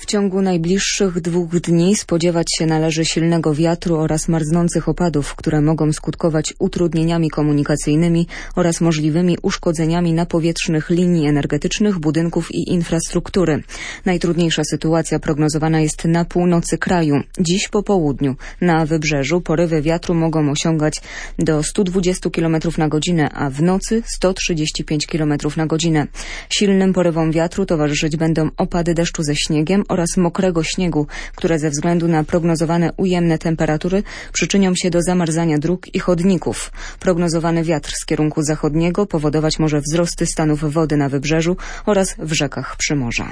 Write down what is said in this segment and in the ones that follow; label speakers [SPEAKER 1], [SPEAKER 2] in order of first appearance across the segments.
[SPEAKER 1] ciągu najbliższych 2 dni spodziewać się należy silnego wiatru oraz marznących opadów, które mogą skutkować utrudnieniami komunikacyjnymi oraz możliwymi uszkodzeniami napowietrznych linii energetycznych, budynków i infrastruktury. Najtrudniejsza sytuacja prognozowana jest na północy kraju. Dziś po południu na wybrzeżu porywy wiatru mogą osiągać do 120 km na godzinę, a w nocy 135 km na godzinę. Silnym porywom wiatru towarzyszyć będą opady deszczu ze śniegiem oraz mokrego śniegu, które ze względu na prognozowane ujemne temperatury przyczynią się do zamarzania dróg i chodników. Prognozowany wiatr z kierunku zachodniego powodować może wzrosty stanów wody na wybrzeżu oraz w rzekach Przymorza.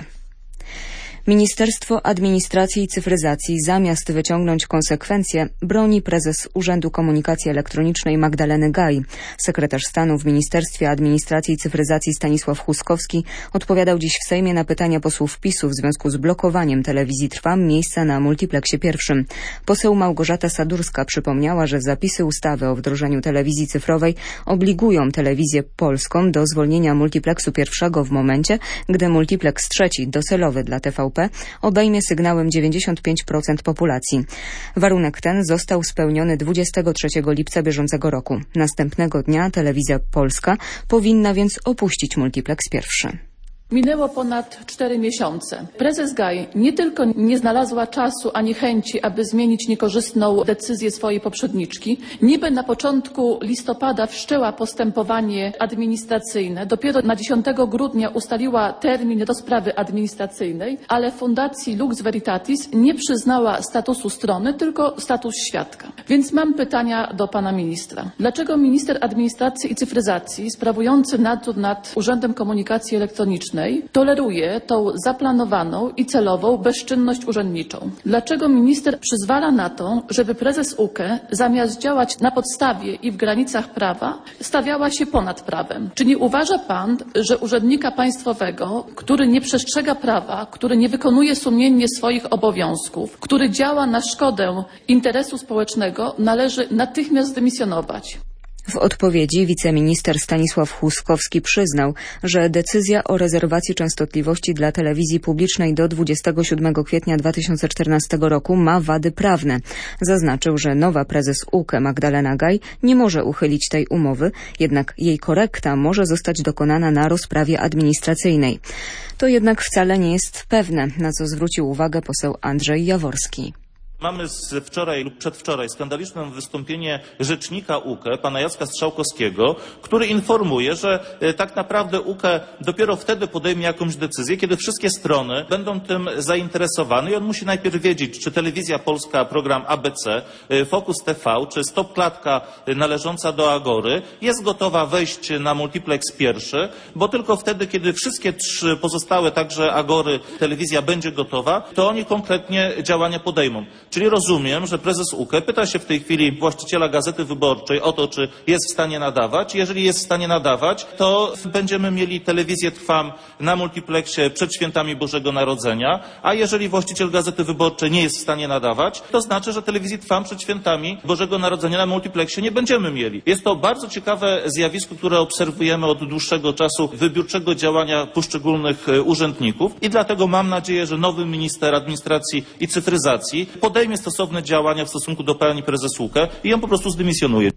[SPEAKER 1] Ministerstwo Administracji i Cyfryzacji zamiast wyciągnąć konsekwencje broni prezes Urzędu Komunikacji Elektronicznej Magdaleny Gaj. Sekretarz stanu w Ministerstwie Administracji i Cyfryzacji Stanisław Huskowski odpowiadał dziś w Sejmie na pytania posłów PiS-u w związku z blokowaniem telewizji Trwam miejsca na Multiplexie pierwszym. Poseł Małgorzata Sadurska przypomniała, że zapisy ustawy o wdrożeniu telewizji cyfrowej obligują telewizję polską do zwolnienia Multiplexu pierwszego w momencie, gdy Multiplex trzeci, docelowy dla TVP, obejmie sygnałem 95% populacji. Warunek ten został spełniony 23 lipca bieżącego roku. Następnego dnia Telewizja Polska powinna więc opuścić Multiplex pierwszy.
[SPEAKER 2] Minęło ponad 4 miesiące. Prezes Gaj nie tylko nie znalazła czasu ani chęci, aby zmienić niekorzystną decyzję swojej poprzedniczki. Niby na początku listopada wszczęła postępowanie administracyjne. Dopiero na 10 grudnia ustaliła termin do sprawy administracyjnej, ale Fundacji Lux Veritatis nie przyznała statusu strony, tylko status świadka. Więc mam pytania do pana ministra. Dlaczego minister administracji i cyfryzacji sprawujący nadzór nad Urzędem Komunikacji Elektronicznej toleruje tą zaplanowaną i celową bezczynność urzędniczą? Dlaczego minister przyzwala na to, żeby prezes UKE zamiast działać na podstawie i w granicach prawa stawiała się ponad prawem? Czy nie uważa pan, że urzędnika państwowego, który nie przestrzega prawa, który nie wykonuje sumiennie swoich obowiązków, który działa na szkodę interesu społecznego, należy natychmiast zdymisjonować?
[SPEAKER 1] W odpowiedzi wiceminister Stanisław Huskowski przyznał, że decyzja o rezerwacji częstotliwości dla telewizji publicznej do 27 kwietnia 2014 roku ma wady prawne. Zaznaczył, że nowa prezes UKE Magdalena Gaj nie może uchylić tej umowy, jednak jej korekta może zostać dokonana na rozprawie administracyjnej. To jednak wcale nie jest pewne, na co zwrócił uwagę poseł Andrzej Jaworski.
[SPEAKER 3] Mamy z wczoraj lub przedwczoraj skandaliczne wystąpienie rzecznika UKE, pana Jacka Strzałkowskiego, który informuje, że tak naprawdę UKE dopiero wtedy podejmie jakąś decyzję, kiedy wszystkie strony będą tym zainteresowane i on musi najpierw wiedzieć, czy Telewizja Polska, program ABC, Focus TV, czy Stop Klatka należąca do Agory jest gotowa wejść na Multiplex pierwszy, bo tylko wtedy, kiedy wszystkie 3 pozostałe, także Agory, telewizja będzie gotowa, to oni konkretnie działania podejmą. Czyli rozumiem, że prezes UKE pyta się w tej chwili właściciela Gazety Wyborczej o to, czy jest w stanie nadawać. Jeżeli jest w stanie nadawać, to będziemy mieli telewizję Trwam na Multiplexie przed świętami Bożego Narodzenia, a jeżeli właściciel Gazety Wyborczej nie jest w stanie nadawać, to znaczy, że telewizji Trwam przed świętami Bożego Narodzenia na Multiplexie nie będziemy mieli. Jest to bardzo ciekawe zjawisko, które obserwujemy od dłuższego czasu wybiórczego działania poszczególnych urzędników i dlatego mam nadzieję, że nowy minister administracji i cyfryzacji podejmie stosowne działania w stosunku do pani prezes UKE i ją po prostu zdymisjonuje.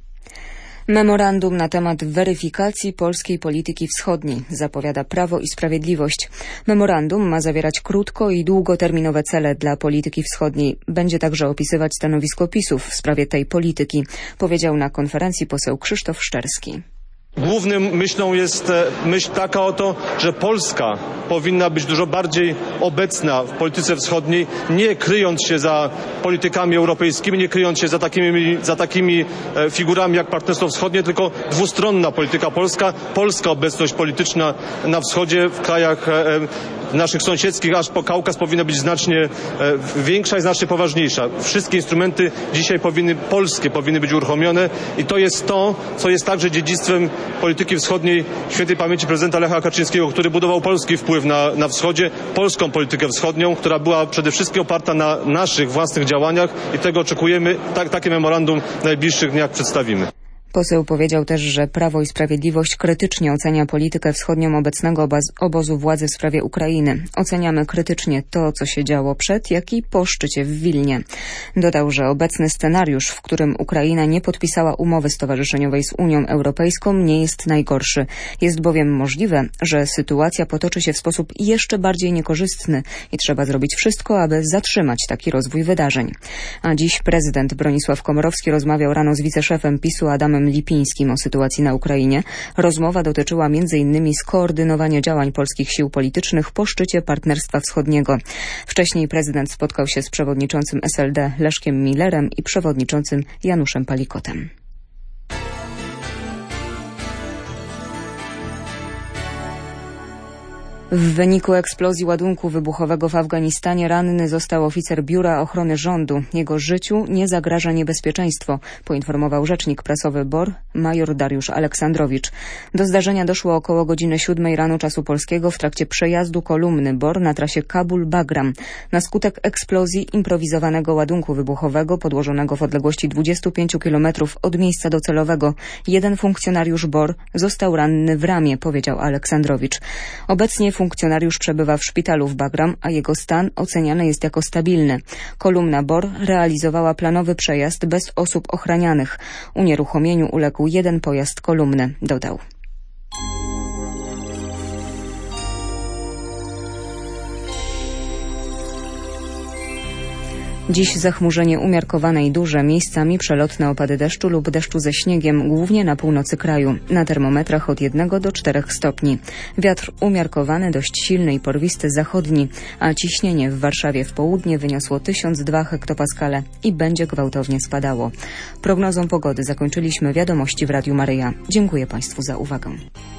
[SPEAKER 1] Memorandum na temat weryfikacji polskiej polityki wschodniej, zapowiada Prawo i Sprawiedliwość. Memorandum ma zawierać krótko- i długoterminowe cele dla polityki wschodniej. Będzie także opisywać stanowisko PiS-u w sprawie tej polityki, powiedział na konferencji poseł Krzysztof Szczerski.
[SPEAKER 4] Główną myślą jest myśl taka oto, że Polska powinna być dużo bardziej obecna w polityce wschodniej, nie kryjąc się za politykami europejskimi, nie kryjąc się za takimi figurami jak Partnerstwo Wschodnie, tylko dwustronna polityka polska, polska obecność polityczna na wschodzie, w krajach naszych sąsiedzkich, aż po Kaukaz powinna być znacznie większa i znacznie poważniejsza. Wszystkie instrumenty dzisiaj powinny być uruchomione i to jest to, co jest także dziedzictwem polityki wschodniej świętej pamięci prezydenta Lecha Kaczyńskiego, który budował polski wpływ na wschodzie, polską politykę wschodnią, która była przede wszystkim oparta na naszych własnych działaniach i tego oczekujemy. Takie memorandum w najbliższych dniach przedstawimy.
[SPEAKER 1] Poseł powiedział też, że Prawo i Sprawiedliwość krytycznie ocenia politykę wschodnią obecnego obozu władzy w sprawie Ukrainy. Oceniamy krytycznie to, co się działo przed, jak i po szczycie w Wilnie. Dodał, że obecny scenariusz, w którym Ukraina nie podpisała umowy stowarzyszeniowej z Unią Europejską, nie jest najgorszy. Jest bowiem możliwe, że sytuacja potoczy się w sposób jeszcze bardziej niekorzystny i trzeba zrobić wszystko, aby zatrzymać taki rozwój wydarzeń. A dziś prezydent Bronisław Komorowski rozmawiał rano z wiceszefem PiS-u Adamem Lipińskim o sytuacji na Ukrainie. Rozmowa dotyczyła m.in. skoordynowania działań polskich sił politycznych po szczycie Partnerstwa Wschodniego. Wcześniej prezydent spotkał się z przewodniczącym SLD Leszkiem Millerem i przewodniczącym Januszem Palikotem. W wyniku eksplozji ładunku wybuchowego w Afganistanie ranny został oficer Biura Ochrony Rządu. Jego życiu nie zagraża niebezpieczeństwo, poinformował rzecznik prasowy BOR major Dariusz Aleksandrowicz. Do zdarzenia doszło około godziny 7 rano czasu polskiego w trakcie przejazdu kolumny BOR na trasie Kabul-Bagram. Na skutek eksplozji improwizowanego ładunku wybuchowego podłożonego w odległości 25 km od miejsca docelowego jeden funkcjonariusz BOR został ranny w ramię, powiedział Aleksandrowicz. Obecnie funkcjonariusz przebywa w szpitalu w Bagram, a jego stan oceniany jest jako stabilny. Kolumna BOR realizowała planowy przejazd bez osób ochranianych. Unieruchomieniu uległ jeden pojazd kolumny, dodał. Dziś zachmurzenie umiarkowane i duże, miejscami przelotne opady deszczu lub deszczu ze śniegiem, głównie na północy kraju. Na termometrach od 1 do 4 stopni. Wiatr umiarkowany, dość silny i porwisty zachodni, a ciśnienie w Warszawie w południe wyniosło 1002 hektopaskale i będzie gwałtownie spadało. Prognozą pogody zakończyliśmy wiadomości w Radiu Maryja. Dziękuję Państwu za uwagę.